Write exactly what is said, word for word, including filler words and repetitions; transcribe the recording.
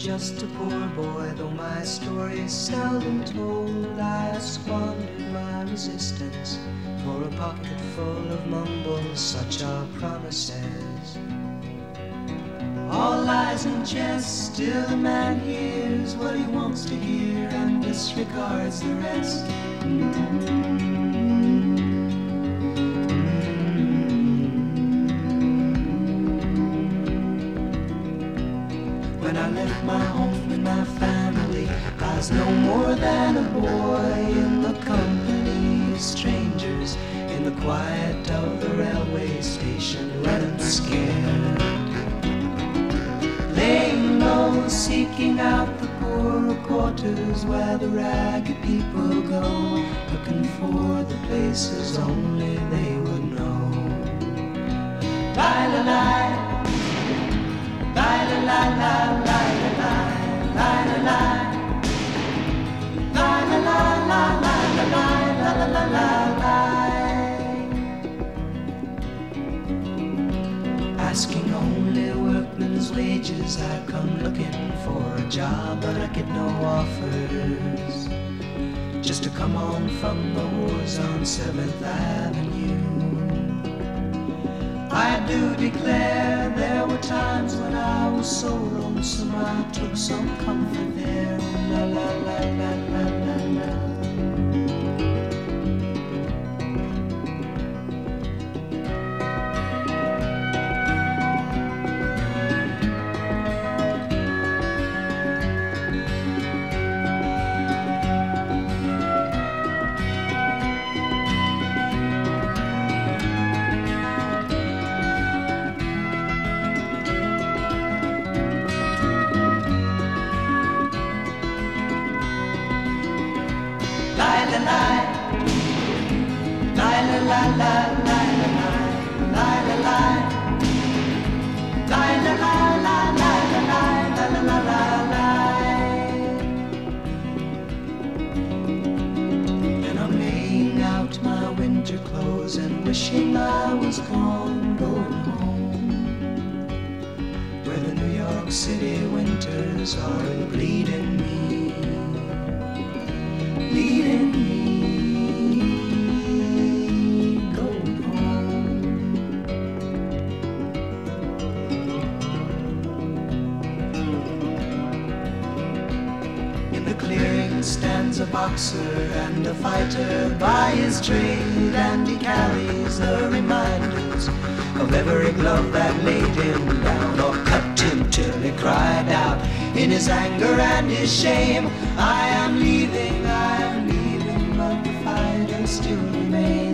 just a poor boy, though my story is seldom told. I squandered my resistance for a pocket full of mumbles, such are promises. All lies and jest, still a man hears what he wants to hear and disregards the rest. When I left my home and my family, I was no more than a boy in the company of strangers, in the quiet of the railway station, running scared, laying low, seeking out the poorer quarters where the ragged people go, looking for the places only they would know. Bye-la-la, bye-la-la-la, bye-la-la-la, asking only workmen's wages, I come looking for a job, but I get no offers. Just to come on from the wars on seventh Avenue. I do declare there were times when I was so lonesome I took some comfort there. La la la la la la la. And I'm laying out my winter clothes and wishing I was gone, going home, where the New York City winters are bleeding me, bleeding me. Stands a boxer and a fighter by his trade, and he carries the reminders of every glove that laid him down or cut him till he cried out in his anger and his shame, I am leaving, I am leaving, but the fighter still remains.